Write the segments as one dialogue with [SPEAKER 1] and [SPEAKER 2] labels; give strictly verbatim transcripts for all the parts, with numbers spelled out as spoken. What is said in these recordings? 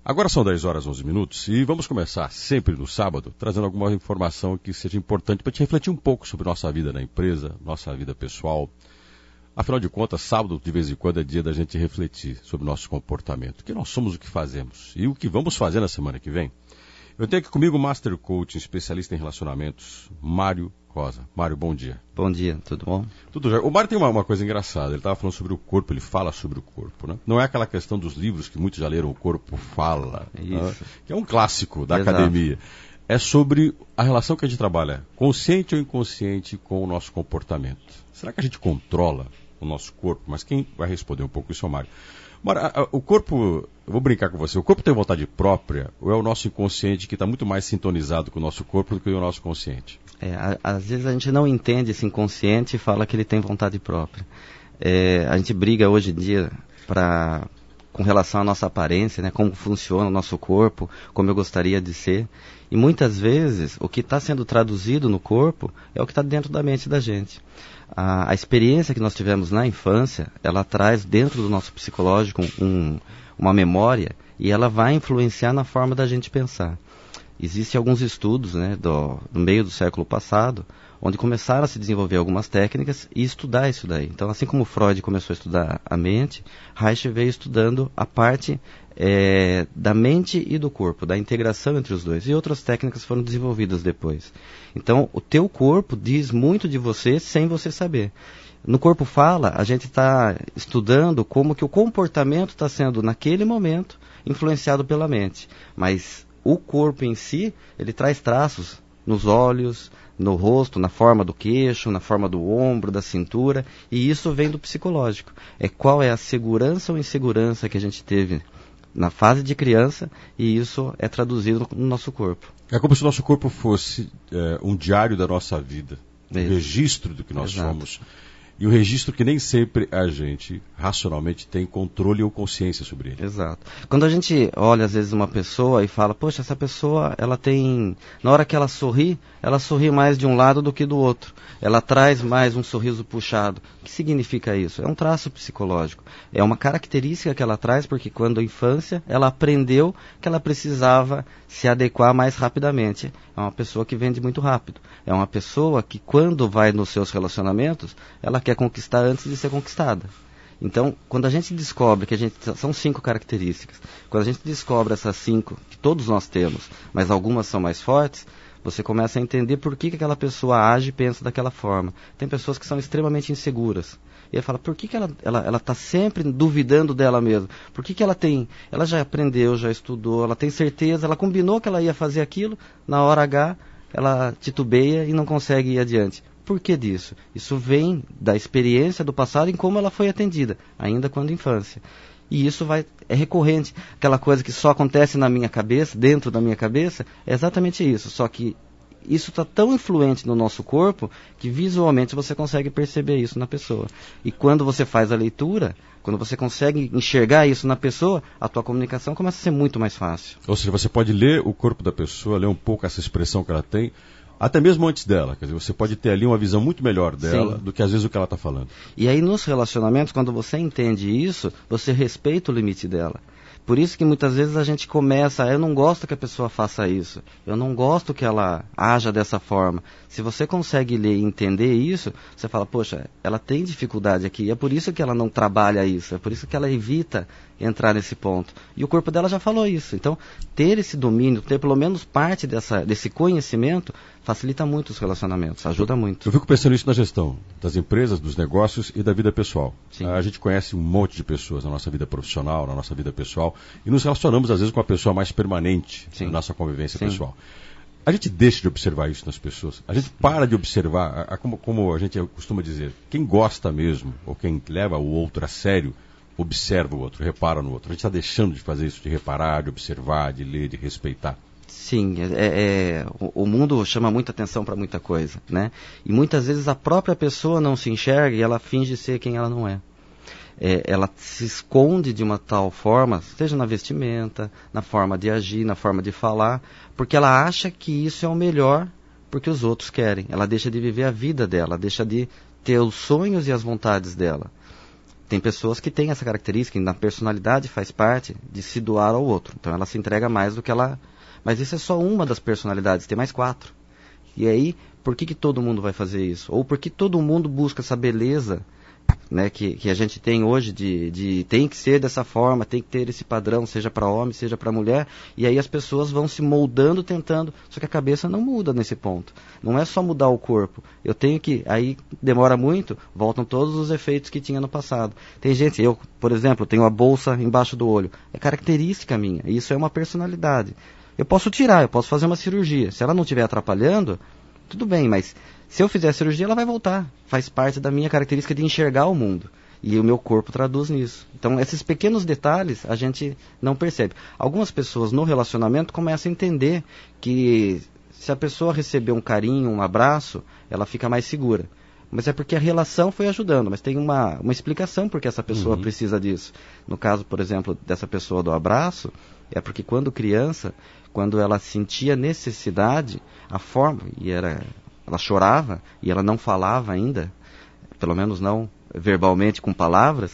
[SPEAKER 1] Agora são dez horas e onze minutos e vamos começar sempre no sábado trazendo alguma informação que seja importante para te refletir um pouco sobre nossa vida na empresa, nossa vida pessoal. Afinal de contas, sábado de vez em quando é dia da gente refletir sobre nosso comportamento, que nós somos, o que fazemos e o que vamos fazer na semana que vem. Eu tenho aqui comigo o Master Coach, especialista em relacionamentos, Mário Rosa. Mário, bom dia.
[SPEAKER 2] Bom dia, tudo bom?
[SPEAKER 1] Tudo já. O Mário tem uma, uma coisa engraçada, ele estava falando sobre o corpo, ele fala sobre o corpo, né? Não é aquela questão dos livros que muitos já leram, o corpo fala, né? Que é um clássico da Exato. Academia. É sobre a relação que a gente trabalha, consciente ou inconsciente, com o nosso comportamento. Será que a gente controla o nosso corpo? Mas quem vai responder um pouco isso é o Mário. Mário, a, a, o corpo, eu vou brincar com você, o corpo tem vontade própria ou é o nosso inconsciente que está muito mais sintonizado com o nosso corpo do que o nosso consciente?
[SPEAKER 2] É, a, às vezes a gente não entende esse inconsciente e fala que ele tem vontade própria. É, a gente briga hoje em dia pra, com relação à nossa aparência, né, como funciona o nosso corpo, como eu gostaria de ser. E muitas vezes o que está sendo traduzido no corpo é o que está dentro da mente da gente. A, a experiência que nós tivemos na infância, ela traz dentro do nosso psicológico um, uma memória e ela vai influenciar na forma da gente pensar. Existem alguns estudos, né, do, do meio do século passado, onde começaram a se desenvolver algumas técnicas e estudar isso daí. Então, assim como Freud começou a estudar a mente, Reich veio estudando a parte é, da mente e do corpo, da integração entre os dois. E outras técnicas foram desenvolvidas depois. Então, o teu corpo diz muito de você sem você saber. No Corpo Fala, a gente está estudando como que o comportamento está sendo, naquele momento, influenciado pela mente. Mas o corpo em si, ele traz traços nos olhos, no rosto, na forma do queixo, na forma do ombro, da cintura, e isso vem do psicológico. É qual é a segurança ou insegurança que a gente teve na fase de criança, e isso é traduzido no nosso corpo.
[SPEAKER 1] É como se o nosso corpo fosse é, um diário da nossa vida, um
[SPEAKER 2] Isso.
[SPEAKER 1] registro do que nós
[SPEAKER 2] Exato.
[SPEAKER 1] somos. E o registro que nem sempre a gente, racionalmente, tem controle ou consciência sobre ele.
[SPEAKER 2] Exato. Quando a gente olha, às vezes, uma pessoa e fala, poxa, essa pessoa, ela tem... Na hora que ela sorri, ela sorri mais de um lado do que do outro. Ela traz mais um sorriso puxado. O que significa isso? É um traço psicológico. É uma característica que ela traz porque, quando a infância, ela aprendeu que ela precisava se adequar mais rapidamente. É uma pessoa que vende muito rápido. É uma pessoa que, quando vai nos seus relacionamentos, ela quer conquistar antes de ser conquistada. Então, quando a gente descobre que a gente... São cinco características. Quando a gente descobre essas cinco, que todos nós temos, mas algumas são mais fortes, você começa a entender por que, que aquela pessoa age e pensa daquela forma. Tem pessoas que são extremamente inseguras. E aí fala, por que, que ela está ela, ela tá sempre duvidando dela mesma? Por que, que ela tem... Ela já aprendeu, já estudou, ela tem certeza, ela combinou que ela ia fazer aquilo, na hora H, ela titubeia e não consegue ir adiante. Por que disso? Isso vem da experiência do passado em como ela foi atendida, ainda quando infância. E isso vai, é recorrente. Aquela coisa que só acontece na minha cabeça, dentro da minha cabeça, é exatamente isso. Só que isso está tão influente no nosso corpo que visualmente você consegue perceber isso na pessoa. E quando você faz a leitura, quando você consegue enxergar isso na pessoa, a tua comunicação começa a ser muito mais fácil.
[SPEAKER 1] Ou seja, você pode ler o corpo da pessoa, ler um pouco essa expressão que ela tem, até mesmo antes dela. Quer dizer, você pode ter ali uma visão muito melhor dela Sim. do que às vezes o que ela está falando.
[SPEAKER 2] E aí nos relacionamentos, quando você entende isso, você respeita o limite dela. Por isso que muitas vezes a gente começa, eu não gosto que a pessoa faça isso, eu não gosto que ela haja dessa forma. Se você consegue ler e entender isso, você fala, poxa, ela tem dificuldade aqui, é por isso que ela não trabalha isso, é por isso que ela evita entrar nesse ponto. E o corpo dela já falou isso. Então, ter esse domínio, ter pelo menos parte dessa, desse conhecimento, facilita muito os relacionamentos, ajuda muito.
[SPEAKER 1] Eu fico pensando isso na gestão das empresas, dos negócios e da vida pessoal.
[SPEAKER 2] Sim.
[SPEAKER 1] A gente conhece um monte de pessoas na nossa vida profissional, na nossa vida pessoal, e nos relacionamos às vezes com a pessoa mais permanente Sim. na nossa convivência Sim. pessoal. A gente deixa de observar isso nas pessoas. A gente para de observar, a, a, como, como a gente costuma dizer, quem gosta mesmo, ou quem leva o outro a sério, observa o outro, repara no outro. A gente está deixando de fazer isso, de reparar, de observar, de ler, de respeitar.
[SPEAKER 2] Sim, é, é, o, o mundo chama muita atenção para muita coisa, né? E muitas vezes a própria pessoa não se enxerga e ela finge ser quem ela não é. É, ela se esconde de uma tal forma, seja na vestimenta, na forma de agir, na forma de falar, porque ela acha que isso é o melhor porque os outros querem. Ela deixa de viver a vida dela, deixa de ter os sonhos e as vontades dela. Tem pessoas que têm essa característica, e na personalidade faz parte de se doar ao outro. Então ela se entrega mais do que ela... Mas isso é só uma das personalidades, tem mais quatro. E aí, por que, que todo mundo vai fazer isso? Ou por que todo mundo busca essa beleza, né, que, que a gente tem hoje de, de tem que ser dessa forma, tem que ter esse padrão, seja para homem, seja para mulher, e aí as pessoas vão se moldando, tentando, só que a cabeça não muda nesse ponto. Não é só mudar o corpo, eu tenho que, aí demora muito, voltam todos os efeitos que tinha no passado. Tem gente, eu, por exemplo, tenho a bolsa embaixo do olho, é característica minha, isso é uma personalidade. Eu posso tirar, eu posso fazer uma cirurgia, se ela não estiver atrapalhando, tudo bem, mas se eu fizer a cirurgia, ela vai voltar. Faz parte da minha característica de enxergar o mundo. E o meu corpo traduz nisso. Então, esses pequenos detalhes a gente não percebe. Algumas pessoas no relacionamento começam a entender que se a pessoa receber um carinho, um abraço, ela fica mais segura. Mas é porque a relação foi ajudando. Mas tem uma, uma explicação por que essa pessoa uhum. precisa disso. No caso, por exemplo, dessa pessoa do abraço, é porque quando criança, quando ela sentia necessidade, a forma, e era... ela chorava e ela não falava ainda, pelo menos não verbalmente com palavras,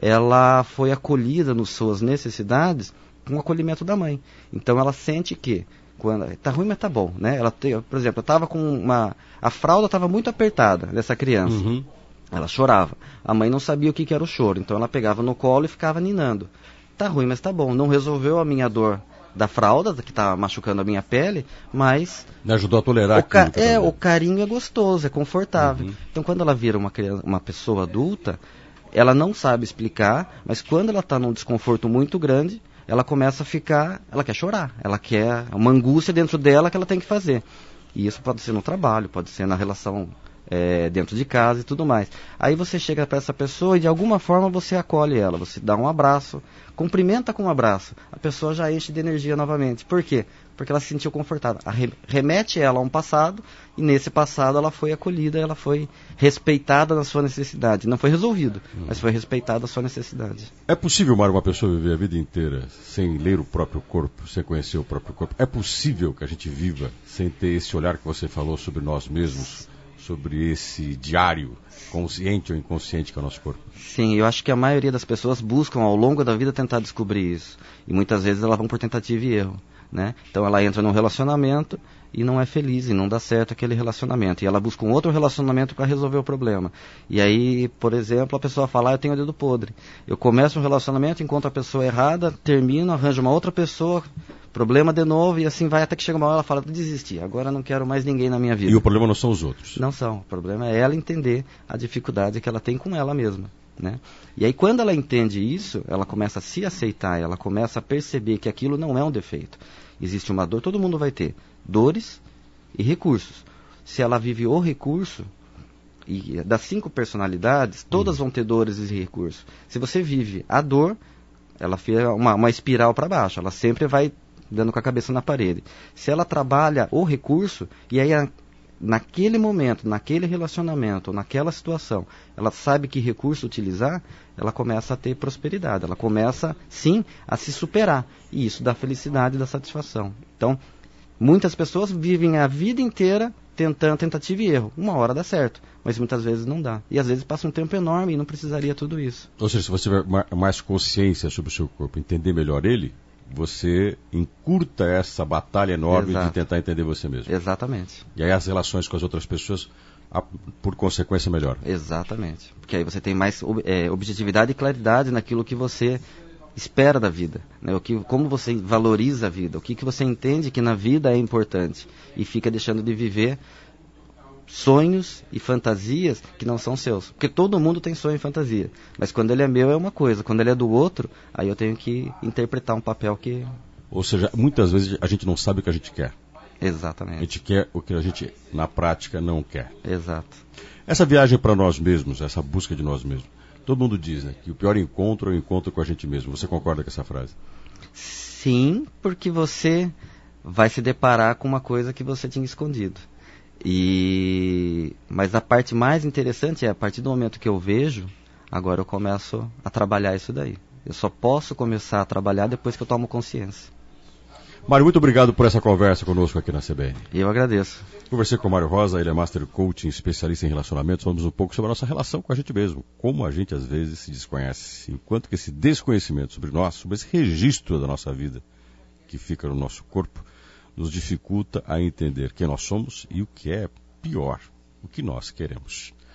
[SPEAKER 2] ela foi acolhida nas suas necessidades com o acolhimento da mãe. Então ela sente que, quando tá ruim, mas tá bom, né? Ela tem, por exemplo, eu estava com uma... a fralda estava muito apertada dessa criança. Uhum. Ela chorava. A mãe não sabia o que, que era o choro, então ela pegava no colo e ficava ninando. Tá ruim, mas tá bom. Não resolveu a minha dor da fralda, que está machucando a minha pele, mas...
[SPEAKER 1] Me ajudou a tolerar.
[SPEAKER 2] O ca... É, o carinho é gostoso, é confortável. Uhum. Então, quando ela vira uma, criança, uma pessoa adulta, ela não sabe explicar, mas quando ela está num desconforto muito grande, ela começa a ficar... Ela quer chorar, ela quer uma angústia dentro dela que ela tem que fazer. E isso pode ser no trabalho, pode ser na relação é, dentro de casa e tudo mais. Aí você chega para essa pessoa e de alguma forma você acolhe ela, você dá um abraço, cumprimenta com um abraço, a pessoa já enche de energia novamente. Por quê? Porque ela se sentiu confortada. Remete ela a um passado, e nesse passado ela foi acolhida, ela foi respeitada na sua necessidade. Não foi resolvido, hum. mas foi respeitada a sua necessidade.
[SPEAKER 1] É possível, Mário, uma pessoa viver a vida inteira sem ler o próprio corpo, sem conhecer o próprio corpo? É possível que a gente viva sem ter esse olhar que você falou sobre nós mesmos, sobre esse diário consciente ou inconsciente que é o nosso corpo?
[SPEAKER 2] Sim, eu acho que a maioria das pessoas buscam ao longo da vida tentar descobrir isso. E muitas vezes elas vão por tentativa e erro, né? Então ela entra num relacionamento e não é feliz e não dá certo aquele relacionamento. E ela busca um outro relacionamento para resolver o problema. E aí, por exemplo, a pessoa fala, ah, eu tenho o dedo podre. Eu começo um relacionamento, encontro a pessoa errada, termino, arranjo uma outra pessoa, problema de novo, e assim vai até que chega uma hora ela fala, desisti, agora não quero mais ninguém na minha vida.
[SPEAKER 1] E o problema não são os outros?
[SPEAKER 2] Não são. O problema é ela entender a dificuldade que ela tem com ela mesma, né? E aí quando ela entende isso, ela começa a se aceitar, ela começa a perceber que aquilo não é um defeito. Existe uma dor, todo mundo vai ter dores e recursos. Se ela vive o recurso, e das cinco personalidades, todas uhum. vão ter dores e recursos. Se você vive a dor, ela fica uma, uma espiral para baixo, ela sempre vai dando com a cabeça na parede. Se ela trabalha o recurso, e aí a, naquele momento, naquele relacionamento, naquela situação, ela sabe que recurso utilizar, ela começa a ter prosperidade, ela começa, sim, a se superar. E isso dá felicidade e dá satisfação. Então, muitas pessoas vivem a vida inteira tentando tentativa e erro. Uma hora dá certo, mas muitas vezes não dá. E às vezes passa um tempo enorme e não precisaria tudo isso.
[SPEAKER 1] Ou seja, se você tiver mais consciência sobre o seu corpo, entender melhor ele, você encurta essa batalha enorme Exato. De tentar entender você mesmo.
[SPEAKER 2] Exatamente.
[SPEAKER 1] E aí as relações com as outras pessoas, por consequência, melhoram.
[SPEAKER 2] Exatamente. Porque aí você tem mais é, objetividade e claridade naquilo que você espera da vida, né? O que, como você valoriza a vida, o que, que você entende que na vida é importante e fica deixando de viver sonhos e fantasias que não são seus. Porque todo mundo tem sonho e fantasia, mas quando ele é meu é uma coisa, quando ele é do outro, aí eu tenho que interpretar um papel que...
[SPEAKER 1] Ou seja, muitas vezes a gente não sabe o que a gente quer.
[SPEAKER 2] Exatamente.
[SPEAKER 1] A gente quer o que a gente, na prática, não quer.
[SPEAKER 2] Exato.
[SPEAKER 1] Essa viagem para nós mesmos, essa busca de nós mesmos, todo mundo diz, né, que o pior encontro é o encontro com a gente mesmo. Você concorda com essa frase?
[SPEAKER 2] Sim, porque você vai se deparar com uma coisa que você tinha escondido. E... Mas a parte mais interessante é, a partir do momento que eu vejo, agora eu começo a trabalhar isso daí. Eu só posso começar a trabalhar depois que eu tomo consciência.
[SPEAKER 1] Mário, muito obrigado por essa conversa conosco aqui na C B N.
[SPEAKER 2] Eu agradeço.
[SPEAKER 1] Conversei com o Mário Rosa, ele é Master Coaching, especialista em relacionamentos. Falamos um pouco sobre a nossa relação com a gente mesmo, como a gente às vezes se desconhece, enquanto que esse desconhecimento sobre nós, sobre esse registro da nossa vida que fica no nosso corpo, nos dificulta a entender quem nós somos e o que é pior, o que nós queremos.